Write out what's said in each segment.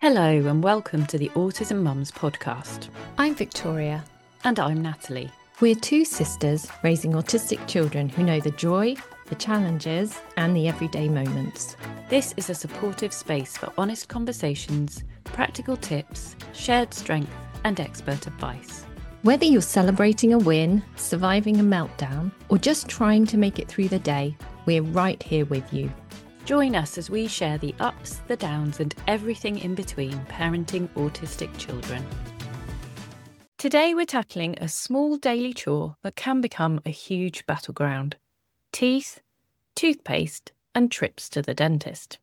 Hello and welcome to the Autism Mums podcast. I'm Victoria. And I'm Natalie. We're two sisters raising autistic children who know the joy, the challenges, and the everyday moments. This is a supportive space for honest conversations, practical tips, shared strength, and expert advice. Whether you're celebrating a win, surviving a meltdown, or just trying to make it through the day, we're right here with you. Join us as we share the ups, the downs, and everything in between parenting autistic children. Today we're tackling a small daily chore that can become a huge battleground: teeth, toothpaste, and trips to the dentist.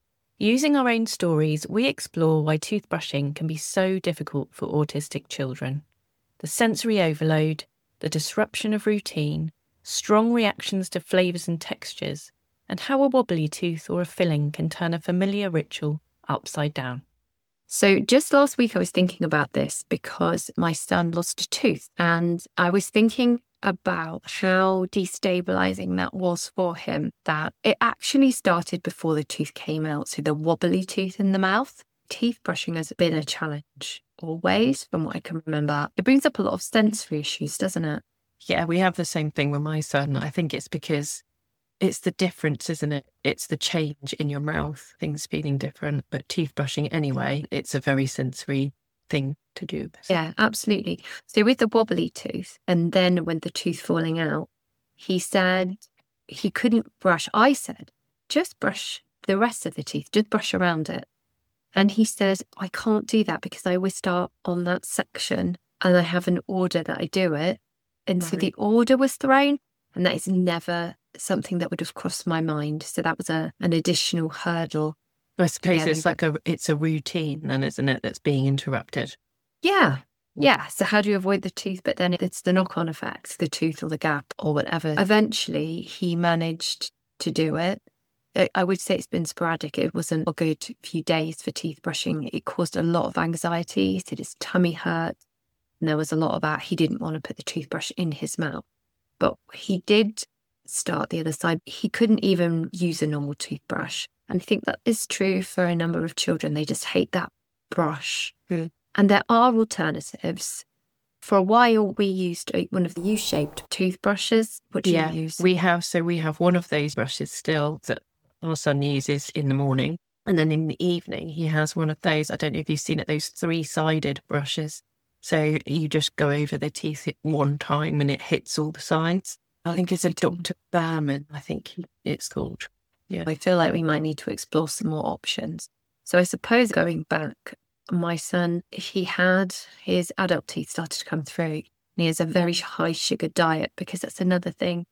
Using our own stories, we explore why toothbrushing can be so difficult for autistic children. The sensory overload, the disruption of routine, strong reactions to flavours and textures, and how a wobbly tooth or a filling can turn a familiar ritual upside down. So just last week I was thinking about this because my son lost a tooth, and I was thinking about how destabilising that was for him, that it actually started before the tooth came out, so the wobbly tooth in the mouth. Teeth brushing has been a challenge always, from what I can remember. It brings up a lot of sensory issues, doesn't it? Yeah, we have the same thing with my son. I think it's because it's the difference, isn't it? It's the change in your mouth, things feeling different. But teeth brushing anyway, it's a very sensory thing to do. Yeah, absolutely. So with the wobbly tooth, and then when the tooth falling out, he said he couldn't brush. I said, just brush the rest of the teeth, just brush around it. And he said, I can't do that because I always start on that section and I have an order that I do it. And so the order was thrown, and that is never something that would have crossed my mind. So that was an additional hurdle. I suppose it's a routine then, isn't it, that's being interrupted? Yeah. So how do you avoid the tooth? But then it's the knock-on effects, the tooth or the gap or whatever. Eventually, he managed to do it. I would say it's been sporadic. It wasn't a good few days for teeth brushing. It caused a lot of anxiety. He said his tummy hurt. And there was a lot about he didn't want to put the toothbrush in his mouth. But he did start the other side. He couldn't even use a normal toothbrush. And I think that is true for a number of children. They just hate that brush. Mm. And there are alternatives. For a while, we used one of the U-shaped toothbrushes. What do you use? We have one of those brushes still that our son uses in the morning. And then in the evening, he has one of those. I don't know if you've seen it, those 3-sided brushes. So you just go over the teeth at one time and it hits all the sides. I think it's a Dr. Behrman, I think it's called. Yeah. I feel like we might need to explore some more options. So I suppose going back, my son, he had his adult teeth started to come through, and he has a very high sugar diet, because that's another thing.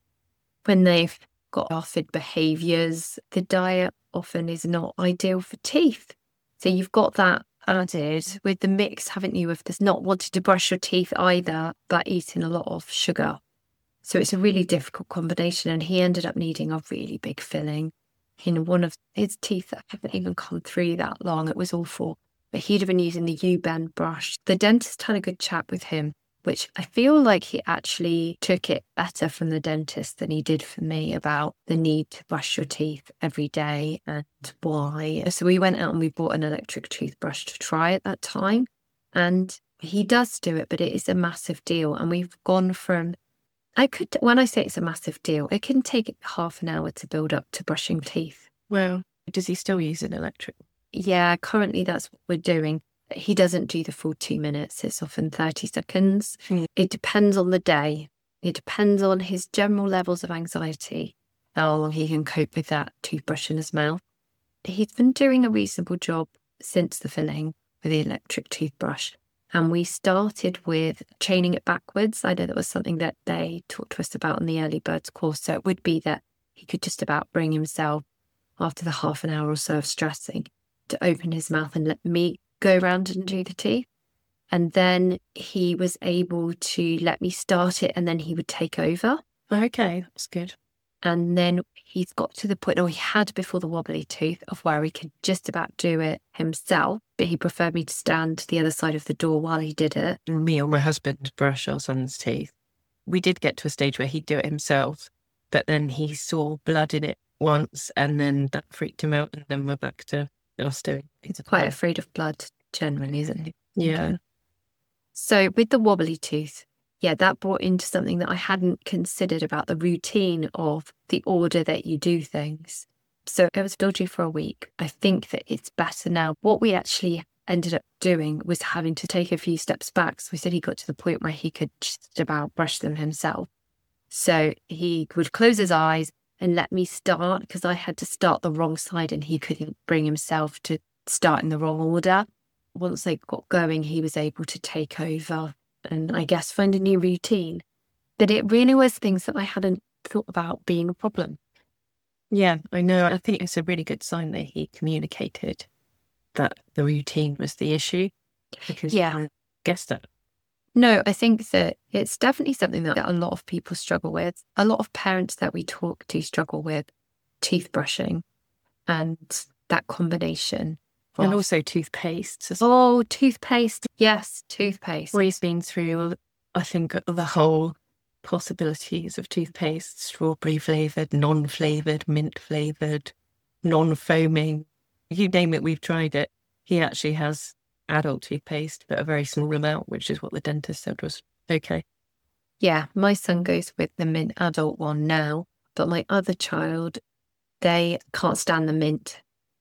When they've got offered behaviours, the diet often is not ideal for teeth. So you've got that added with the mix, haven't you, of this not wanting to brush your teeth either, but eating a lot of sugar. So it's a really difficult combination, and he ended up needing a really big filling in one of his teeth that haven't even come through that long. It was awful. But he'd have been using the U-bend brush. The dentist had a good chat with him, which I feel like he actually took it better from the dentist than he did for me, about the need to brush your teeth every day and why. So we went out and we bought an electric toothbrush to try at that time. And he does do it, but it is a massive deal. And we've gone from, when I say it's a massive deal, it can take half an hour to build up to brushing teeth. Well, does he still use an electric? Yeah, currently that's what we're doing. He doesn't do the full 2 minutes. It's often 30 seconds. Mm. It depends on the day. It depends on his general levels of anxiety, how long he can cope with that toothbrush in his mouth. He's been doing a reasonable job since the filling with the electric toothbrush. And we started with chaining it backwards. I know that was something that they talked to us about in the early birds course. So it would be that he could just about bring himself, after the half an hour or so of stressing, to open his mouth and let me go around and do the teeth. And then he was able to let me start it, and then he would take over. Okay, that's good. And then he's got to the point, or he had before the wobbly tooth, of where he could just about do it himself, but he preferred me to stand to the other side of the door while he did it. Me or my husband brush our son's teeth. We did get to a stage where he'd do it himself, but then he saw blood in it once, and then that freaked him out, and then we're back to us doing. He's quite afraid of blood generally, isn't he? Yeah. Okay. So with the wobbly tooth, yeah, that brought into something that I hadn't considered about the routine of the order that you do things. So it was dodgy for a week. I think that it's better now. What we actually ended up doing was having to take a few steps back. So we said he got to the point where he could just about brush them himself. So he would close his eyes and let me start, because I had to start the wrong side and he couldn't bring himself to start in the wrong order. Once they got going, he was able to take over and I guess find a new routine. But it really was things that I hadn't thought about being a problem. Yeah, I know. I think it's a really good sign that he communicated that the routine was the issue. Because I guess that. No, I think that it's definitely something that a lot of people struggle with. A lot of parents that we talk to struggle with teeth brushing and that combination. And also toothpaste. Oh, toothpaste. Yes, toothpaste. We've been through, I think, the whole possibilities of toothpaste: strawberry flavoured, non-flavoured, mint flavoured, non-foaming. You name it, we've tried it. He actually has adult toothpaste, but a very small amount, which is what the dentist said was okay. Yeah, my son goes with the mint adult one now, but my other child, they can't stand the mint.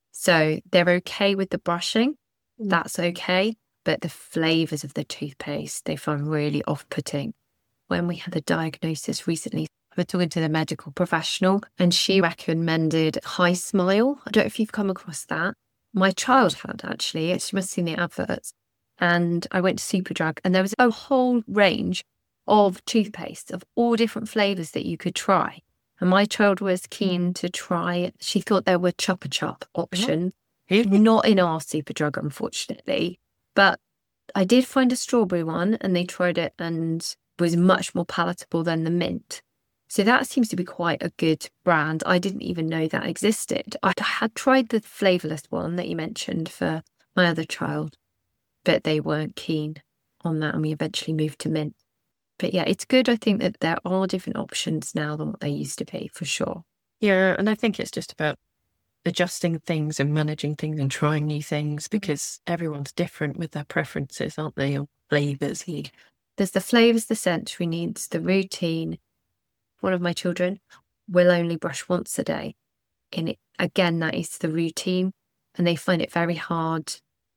So they're okay with the brushing. That's okay. But the flavours of the toothpaste, they find really off-putting. When we had the diagnosis recently, we're talking to the medical professional and she recommended High Smile. I don't know if you've come across that. My child had actually. She must have seen the adverts. And I went to Superdrug and there was a whole range of toothpaste of all different flavours that you could try. And my child was keen to try it. She thought there were Chupa Chup options. Not in our Superdrug, unfortunately. But I did find a strawberry one and they tried it and was much more palatable than the mint. So that seems to be quite a good brand. I didn't even know that existed. I had tried the flavourless one that you mentioned for my other child, but they weren't keen on that and we eventually moved to mint. But yeah, it's good, I think, that there are different options now than what they used to be, for sure. Yeah, and I think it's just about adjusting things and managing things and trying new things, because everyone's different with their preferences, aren't they, on flavours. There's the flavours, the sensory needs, the routine. One of my children will only brush once a day. And again, that is the routine. And they find it very hard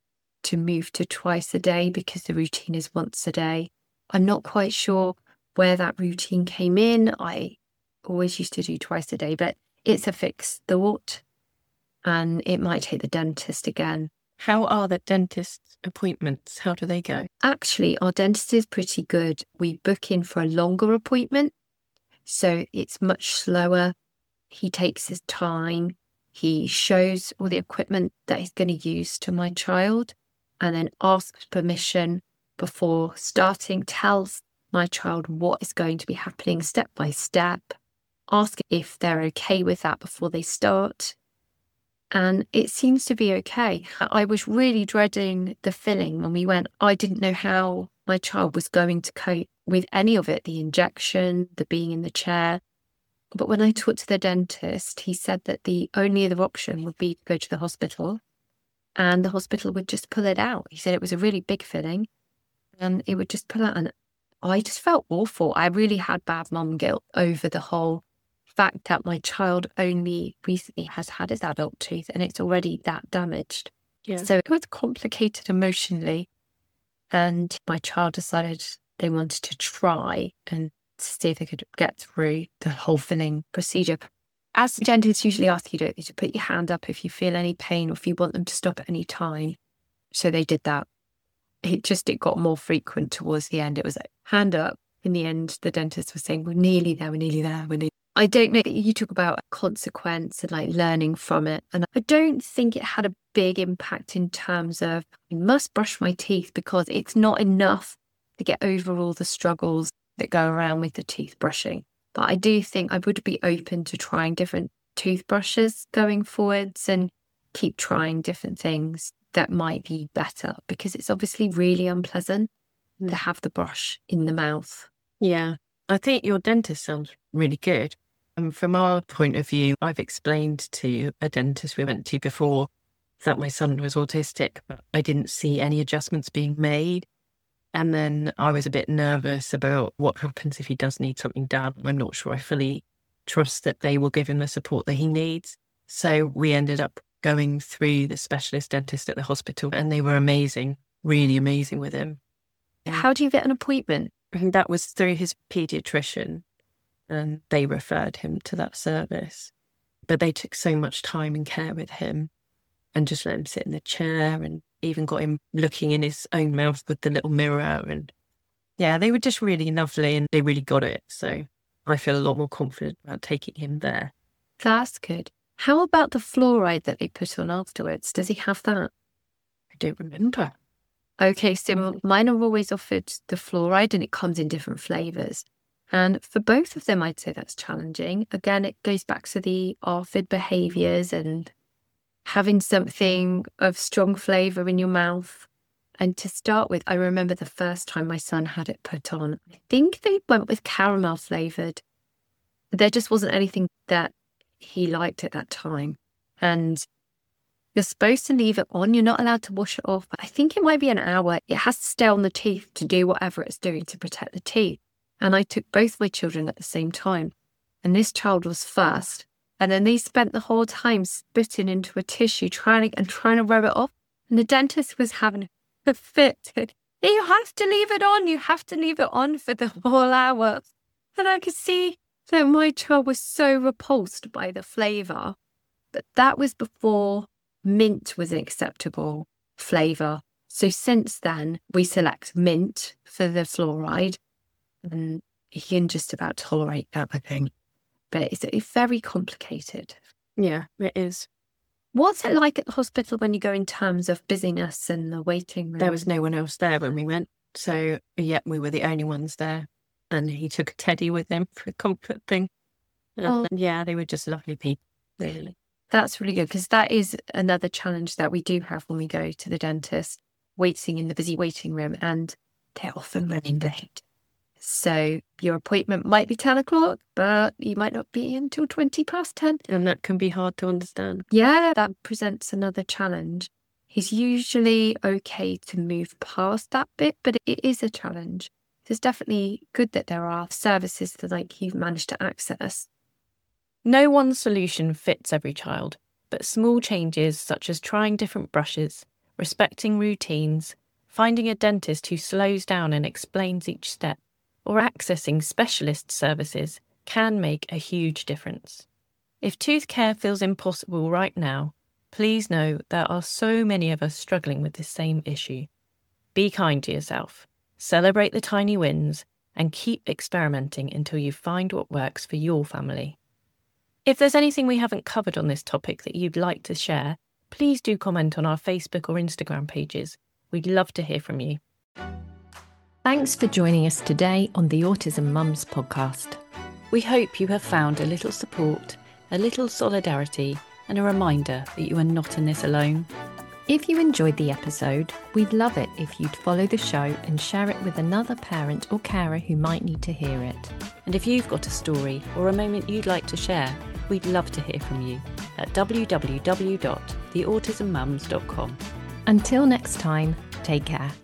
to move to twice a day because the routine is once a day. I'm not quite sure where that routine came in. I always used to do twice a day, but it's a fixed thought and it might take the dentist again. How are the dentist appointments? How do they go? Actually, our dentist is pretty good. We book in for a longer appointment, so it's much slower. He takes his time. He shows all the equipment that he's going to use to my child and then asks permission before starting, tells my child what is going to be happening step by step, ask if they're okay with that before they start. And it seems to be okay. I was really dreading the filling when we went. I didn't know how my child was going to cope with any of it, the injection, the being in the chair. But when I talked to the dentist, he said that the only other option would be to go to the hospital and the hospital would just pull it out. He said it was a really big filling and it would just pull out. And I just felt awful. I really had bad mum guilt over the whole fact that my child only recently has had his adult tooth and it's already that damaged. Yeah. So it was complicated emotionally. And my child decided they wanted to try and see if they could get through the whole filling procedure. As the dentists usually ask you to put your hand up if you feel any pain or if you want them to stop at any time. So they did that. It got more frequent towards the end. It was like, hand up. In the end, the dentist was saying, we're nearly there. I don't know. You talk about consequence and like learning from it. And I don't think it had a big impact in terms of I must brush my teeth because it's not enough to get over all the struggles that go around with the teeth brushing. But I do think I would be open to trying different toothbrushes going forwards and keep trying different things that might be better because it's obviously really unpleasant to have the brush in the mouth. Yeah, I think your dentist sounds really good. And from our point of view, I've explained to a dentist we went to before that my son was autistic, but I didn't see any adjustments being made. And then I was a bit nervous about what happens if he does need something done. I'm not sure I fully trust that they will give him the support that he needs. So we ended up going through the specialist dentist at the hospital, and they were amazing, really amazing with him. How do you get an appointment? And that was through his paediatrician, and they referred him to that service. But they took so much time and care with him, and just let him sit in the chair, and even got him looking in his own mouth with the little mirror. And yeah, they were just really lovely, and they really got it. So I feel a lot more confident about taking him there. That's good. How about the fluoride that they put on afterwards? Does he have that? I don't remember. Okay, so mine are always offered the fluoride, and it comes in different flavours. And for both of them, I'd say that's challenging. Again, it goes back to the ARFID behaviours and having something of strong flavour in your mouth. And to start with, I remember the first time my son had it put on, I think they went with caramel flavoured. There just wasn't anything that he liked at that time. And you're supposed to leave it on. You're not allowed to wash it off. But I think it might be an hour. It has to stay on the teeth to do whatever it's doing to protect the teeth. And I took both my children at the same time. And this child was first. And then they spent the whole time spitting into a tissue, trying to rub it off. And the dentist was having a fit. You have to leave it on. You have to leave it on for the whole hour. And I could see that my child was so repulsed by the flavour. But that was before mint was an acceptable flavour. So since then, we select mint for the fluoride. And he can just about tolerate that, I think. But it's very complicated. Yeah, it is. What's it like at the hospital when you go in terms of busyness and the waiting room? There was no one else there when we went. So, yeah, we were the only ones there. And he took a teddy with him for a comfort thing. And yeah, they were just lovely people, really. That's really good, because that is another challenge that we do have when we go to the dentist, waiting in the busy waiting room, and they're often running late. So your appointment might be 10 o'clock, but you might not be until 20 past 10. And that can be hard to understand. Yeah, that presents another challenge. He's usually okay to move past that bit, but it is a challenge. It's definitely good that there are services that you've managed to access. No one solution fits every child, but small changes such as trying different brushes, respecting routines, finding a dentist who slows down and explains each step, or accessing specialist services can make a huge difference. If tooth care feels impossible right now, please know there are so many of us struggling with this same issue. Be kind to yourself, celebrate the tiny wins, and keep experimenting until you find what works for your family. If there's anything we haven't covered on this topic that you'd like to share, please do comment on our Facebook or Instagram pages. We'd love to hear from you. Thanks for joining us today on the Autism Mums podcast. We hope you have found a little support, a little solidarity, and a reminder that you are not in this alone. If you enjoyed the episode, we'd love it if you'd follow the show and share it with another parent or carer who might need to hear it. And if you've got a story or a moment you'd like to share, we'd love to hear from you at www.theautismmums.com. Until next time, take care.